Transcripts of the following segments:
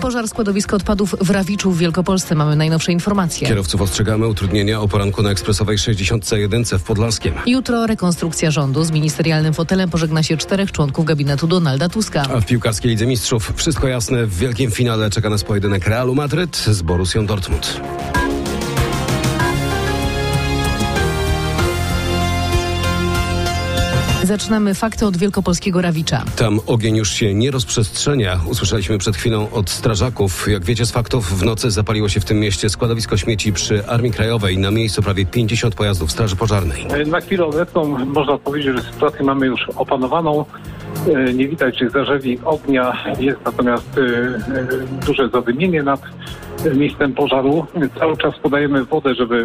Pożar składowiska odpadów w Rawiczu w Wielkopolsce. Mamy najnowsze informacje. Kierowców ostrzegamy utrudnienia o poranku na ekspresowej 61 w Podlaskiem. Jutro rekonstrukcja rządu. Z ministerialnym fotelem pożegna się 4 członków gabinetu Donalda Tuska. A w piłkarskiej Lidze Mistrzów wszystko jasne. W wielkim finale czeka nas pojedynek Realu Madryt z Borussią Dortmund. Zaczynamy fakty od wielkopolskiego Rawicza. Tam ogień już się nie rozprzestrzenia. Usłyszeliśmy przed chwilą od strażaków. Jak wiecie z faktów, w nocy zapaliło się w tym mieście składowisko śmieci przy Armii Krajowej. Na miejscu prawie 50 pojazdów Straży Pożarnej. Na chwilę obecną można powiedzieć, że sytuację mamy już opanowaną. Nie widać zarzewi ognia, jest natomiast duże zadymienie nad miejscem pożaru. Cały czas podajemy wodę, żeby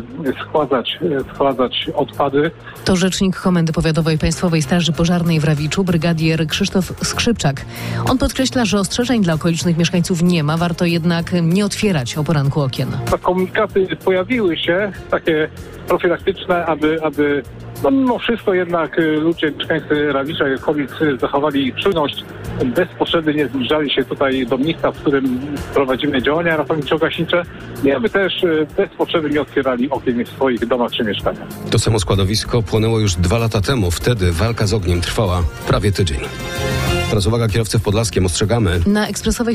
schładzać odpady. To rzecznik Komendy Powiatowej Państwowej Straży Pożarnej w Rawiczu, brygadier Krzysztof Skrzypczak. On podkreśla, że ostrzeżeń dla okolicznych mieszkańców nie ma, warto jednak nie otwierać o poranku okien. Komunikaty pojawiły się, takie profilaktyczne, aby mimo wszystko jednak ludzie, mieszkańcy Rawicza i okolic zachowali czujność, bez potrzeby nie zbliżali się tutaj do miejsca, w którym prowadzimy działania ratowniczo-gaśnicze i aby też bez potrzeby nie otwierali okien w swoich domach czy mieszkaniach. To samo składowisko płonęło już 2 lata temu. Wtedy walka z ogniem trwała prawie tydzień. Teraz uwaga, kierowcy w Podlaskiem, ostrzegamy. Na ekspresowej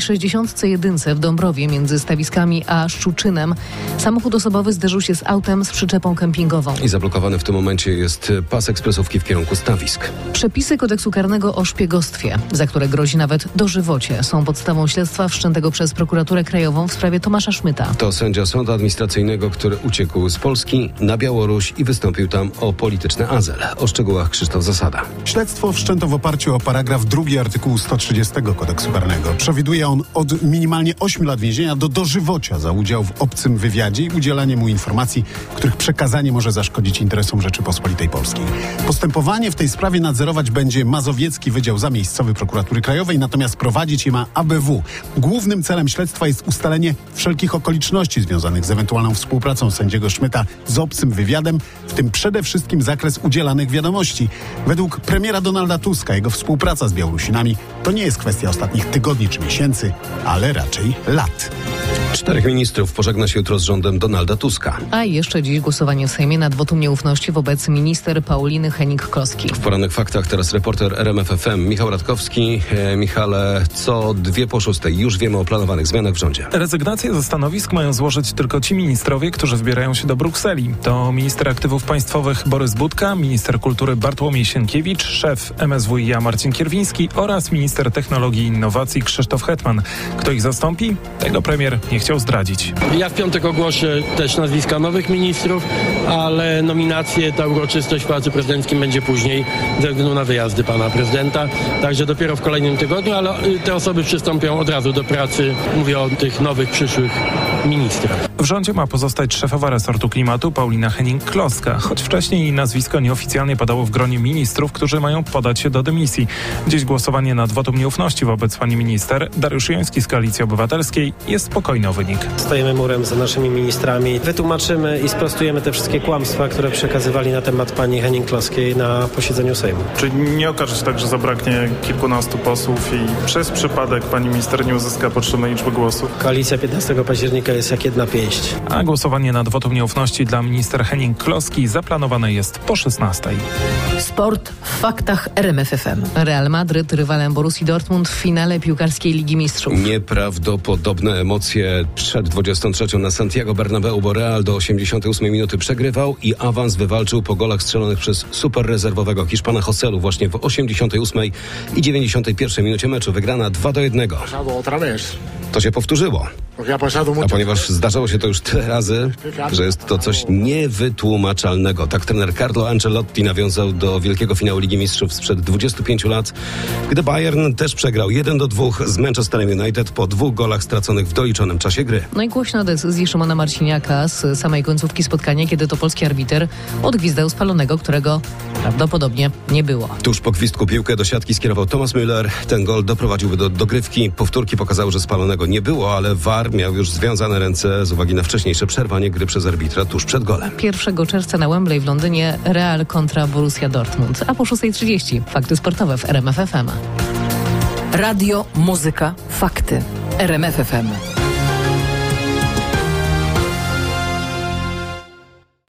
61 w Dąbrowie między Stawiskami a Szczuczynem samochód osobowy zderzył się z autem z przyczepą kempingową. I zablokowany w tym momencie jest pas ekspresówki w kierunku Stawisk. Przepisy kodeksu karnego o szpiegostwie, za które grozi nawet dożywocie, są podstawą śledztwa wszczętego przez prokuraturę krajową w sprawie Tomasza Szmyta. To sędzia sądu administracyjnego, który uciekł z Polski na Białoruś i wystąpił tam o polityczny azyl. O szczegółach Krzysztof Zasada. Śledztwo wszczęto w oparciu o paragraf 2 artykułu 130 kodeksu karnego. Przewiduje on od minimalnie 8 lat więzienia do dożywocia za udział w obcym wywiadzie i udzielanie mu informacji, których przekazanie może zaszkodzić interesom Rzeczypospolitej Polskiej. Postępowanie w tej sprawie nadzorować będzie Mazowiecki Wydział Zamiejscowy Prokuratury Krajowej, natomiast prowadzić je ma ABW. Głównym celem śledztwa jest ustalenie wszelkich okoliczności związanych z ewentualną współpracą sędziego Szmyta z obcym wywiadem, w tym przede wszystkim zakres udzielanych wiadomości. Według premiera Donalda Tuska jego współpraca z Białorusinami to nie jest kwestia ostatnich tygodni czy miesięcy, ale raczej lat. 4 ministrów pożegna się jutro z rządem Donalda Tuska. A jeszcze dziś głosowanie w Sejmie nad wotum nieufności wobec minister Pauliny Hennig-Kloski. W Porannych Faktach teraz reporter RMF FM Michał Radkowski. Michale, co 2/6 już wiemy o planowanych zmianach w rządzie. Rezygnację ze stanowisk mają złożyć tylko ci ministrowie, którzy wybierają się do Brukseli. To minister aktywów państwowych Borys Budka, minister kultury Bartłomiej Sienkiewicz, szef MSWiA Marcin Kierwiński oraz minister technologii i innowacji Krzysztof Hetman. Kto ich zastąpi? Tego premier nie chciał zdradzić. Ja w piątek ogłoszę też nazwiska nowych ministrów, ale nominacje, ta uroczystość w Pałacu Prezydenckim będzie później ze względu na wyjazdy pana prezydenta. Także dopiero w kolejnym tygodniu, ale te osoby przystąpią od razu do pracy. Mówię o tych nowych, przyszłych ministrach. W rządzie ma pozostać szefowa resortu klimatu Paulina Hennig-Kloska, choć wcześniej jej nazwisko nieoficjalnie padało w gronie ministrów, którzy mają podać się do dymisji. Dziś głosowanie nad wotum nieufności wobec pani minister. Dariusz Joński z Koalicji Obywatelskiej. Jest spokojny o wynik. Stajemy murem za naszymi ministrami. Wytłumaczymy i sprostujemy te wszystkie kłamstwa, które przekazywali na temat pani Hennig-Kloskiej na posiedzeniu Sejmu. Czy nie okaże się tak, że zabraknie kilkunastu posłów i przez przypadek pani minister nie uzyska potrzebnej liczby głosów? Koalicja 15 października jest jak jedna pięść. A głosowanie nad wotum nieufności dla minister Hennig-Kloski zaplanowane jest po 16:00. Sport w faktach RMF FM. Real Madryt rywalem Borussii Dortmund w finale piłkarskiej Ligi Mistrzów. Nieprawdopodobne emocje przed 23 na Santiago Bernabeu, bo Real do 88 minuty przegrywał i awans wywalczył po golach strzelonych przez superrezerwowego Hiszpana Joselu właśnie w 88 i 91 minucie meczu. Wygrana 2-1. To się powtórzyło. A ponieważ zdarzało się to już tyle razy, że jest to coś niewytłumaczalnego. Tak trener Carlo Ancelotti nawiązał do wielkiego finału Ligi Mistrzów sprzed 25 lat, gdy Bayern też przegrał 1-2 z Manchesterem United po 2 golach straconych w doliczonym czasie gry. No i głośno decyzji Szymona Marciniaka z samej końcówki spotkania, kiedy to polski arbiter odgwizdał spalonego, którego prawdopodobnie nie było. Tuż po gwizdku piłkę do siatki skierował Thomas Müller. Ten gol doprowadziłby do dogrywki. Powtórki pokazały, że spalonego nie było, ale VAR miał już związane ręce z uwagi na wcześniejsze przerwanie gry przez arbitra tuż przed golem. 1 czerwca na Wembley w Londynie Real kontra Borussia Dortmund, a po 6:30 fakty sportowe w RMF FM. Radio, muzyka, fakty. RMF FM.